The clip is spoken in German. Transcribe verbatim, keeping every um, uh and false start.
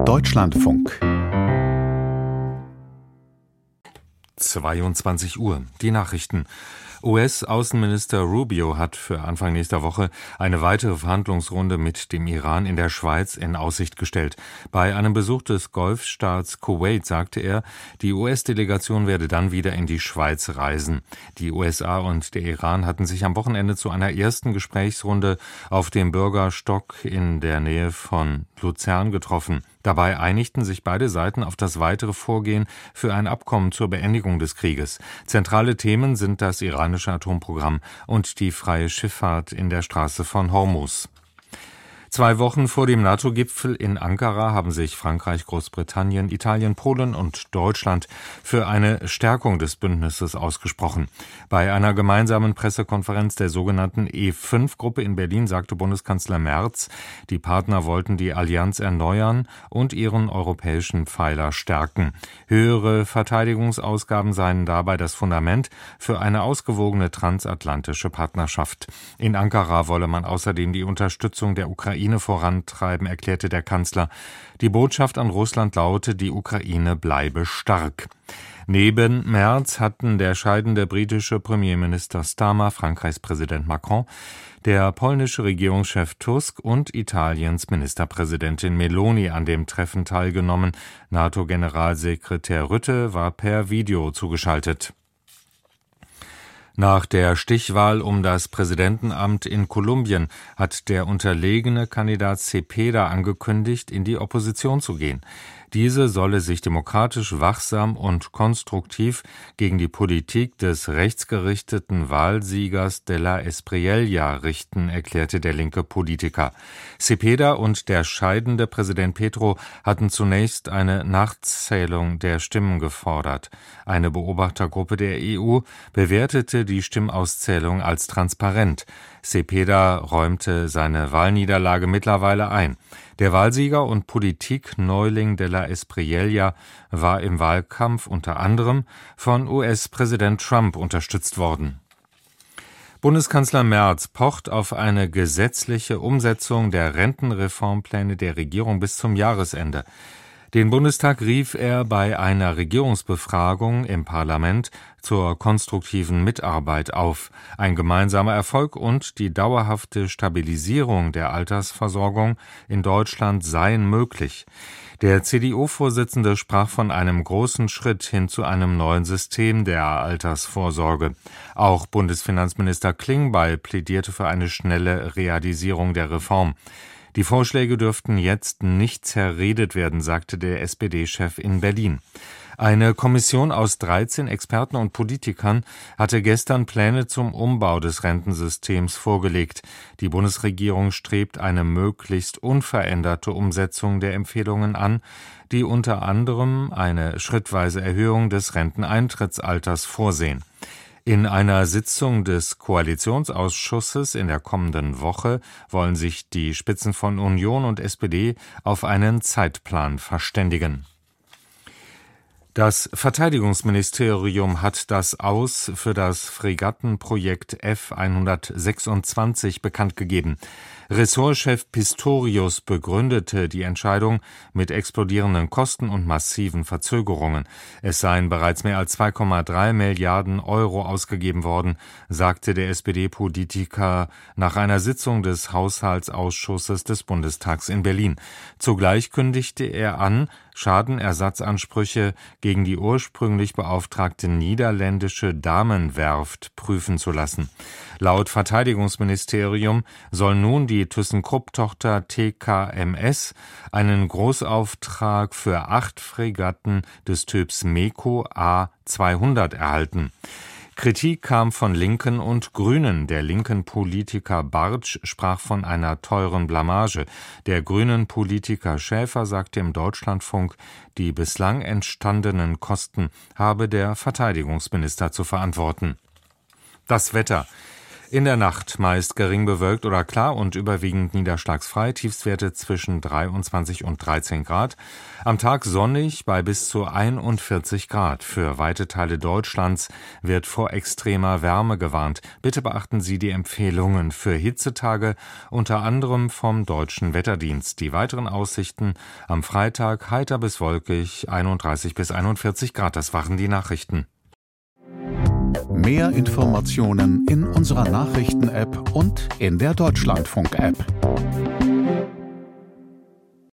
Deutschlandfunk. zweiundzwanzig Uhr. Die Nachrichten. U S-Außenminister Rubio hat für Anfang nächster Woche eine weitere Verhandlungsrunde mit dem Iran in der Schweiz in Aussicht gestellt. Bei einem Besuch des Golfstaats Kuwait sagte er, die U S-Delegation werde dann wieder in die Schweiz reisen. Die U S A und der Iran hatten sich am Wochenende zu einer ersten Gesprächsrunde auf dem Bürgerstock in der Nähe von Luzern getroffen. Dabei einigten sich beide Seiten auf das weitere Vorgehen für ein Abkommen zur Beendigung des Krieges. Zentrale Themen sind das iranische Atomprogramm und die freie Schifffahrt in der Straße von Hormuz. Zwei Wochen vor dem NATO-Gipfel in Ankara haben sich Frankreich, Großbritannien, Italien, Polen und Deutschland für eine Stärkung des Bündnisses ausgesprochen. Bei einer gemeinsamen Pressekonferenz der sogenannten E fünf Gruppe in Berlin sagte Bundeskanzler Merz, die Partner wollten die Allianz erneuern und ihren europäischen Pfeiler stärken. Höhere Verteidigungsausgaben seien dabei das Fundament für eine ausgewogene transatlantische Partnerschaft. In Ankara wolle man außerdem die Unterstützung der Ukraine vorantreiben, erklärte der Kanzler. Die Botschaft an Russland laute, die Ukraine bleibe stark. Neben Merz hatten der scheidende britische Premierminister Starmer, Frankreichs Präsident Macron, der polnische Regierungschef Tusk und Italiens Ministerpräsidentin Meloni an dem Treffen teilgenommen. NATO-Generalsekretär Rutte war per Video zugeschaltet. Nach der Stichwahl um das Präsidentenamt in Kolumbien hat der unterlegene Kandidat Cepeda angekündigt, in die Opposition zu gehen. Diese solle sich demokratisch, wachsam und konstruktiv gegen die Politik des rechtsgerichteten Wahlsiegers de la Espriella richten, erklärte der linke Politiker. Cepeda und der scheidende Präsident Petro hatten zunächst eine Nachzählung der Stimmen gefordert. Eine Beobachtergruppe der E U bewertete die Stimmauszählung als transparent. Cepeda räumte seine Wahlniederlage mittlerweile ein. Der Wahlsieger und Politikneuling de la Espriella war im Wahlkampf unter anderem von U S-Präsident Trump unterstützt worden. Bundeskanzler Merz pocht auf eine gesetzliche Umsetzung der Rentenreformpläne der Regierung bis zum Jahresende. Den Bundestag rief er bei einer Regierungsbefragung im Parlament zur konstruktiven Mitarbeit auf. Ein gemeinsamer Erfolg und die dauerhafte Stabilisierung der Altersversorgung in Deutschland seien möglich. Der C D U-Vorsitzende sprach von einem großen Schritt hin zu einem neuen System der Altersvorsorge. Auch Bundesfinanzminister Klingbeil plädierte für eine schnelle Realisierung der Reform. Die Vorschläge dürften jetzt nicht zerredet werden, sagte der S P D-Chef in Berlin. Eine Kommission aus dreizehn Experten und Politikern hatte gestern Pläne zum Umbau des Rentensystems vorgelegt. Die Bundesregierung strebt eine möglichst unveränderte Umsetzung der Empfehlungen an, die unter anderem eine schrittweise Erhöhung des Renteneintrittsalters vorsehen. In einer Sitzung des Koalitionsausschusses in der kommenden Woche wollen sich die Spitzen von Union und S P D auf einen Zeitplan verständigen. Das Verteidigungsministerium hat das Aus für das Fregattenprojekt F hundertsechsundzwanzig bekannt gegeben. Ressortchef Pistorius begründete die Entscheidung mit explodierenden Kosten und massiven Verzögerungen. Es seien bereits mehr als zwei Komma drei Milliarden Euro ausgegeben worden, sagte der S P D-Politiker nach einer Sitzung des Haushaltsausschusses des Bundestags in Berlin. Zugleich kündigte er an, Schadenersatzansprüche gegen die ursprünglich beauftragte niederländische Damenwerft prüfen zu lassen. Laut Verteidigungsministerium soll nun die ThyssenKrupp-Tochter T K M S einen Großauftrag für acht Fregatten des Typs MEKO A zweihundert erhalten. Kritik kam von Linken und Grünen. Der linken Politiker Bartsch sprach von einer teuren Blamage. Der grünen Politiker Schäfer sagte im Deutschlandfunk, die bislang entstandenen Kosten habe der Verteidigungsminister zu verantworten. Das Wetter. In der Nacht meist gering bewölkt oder klar und überwiegend niederschlagsfrei, Tiefstwerte zwischen dreiundzwanzig und dreizehn Grad. Am Tag sonnig bei bis zu einundvierzig Grad. Für weite Teile Deutschlands wird vor extremer Wärme gewarnt. Bitte beachten Sie die Empfehlungen für Hitzetage, unter anderem vom Deutschen Wetterdienst. Die weiteren Aussichten: am Freitag heiter bis wolkig, einunddreißig bis einundvierzig Grad. Das waren die Nachrichten. Mehr Informationen in unserer Nachrichten-App und in der Deutschlandfunk-App.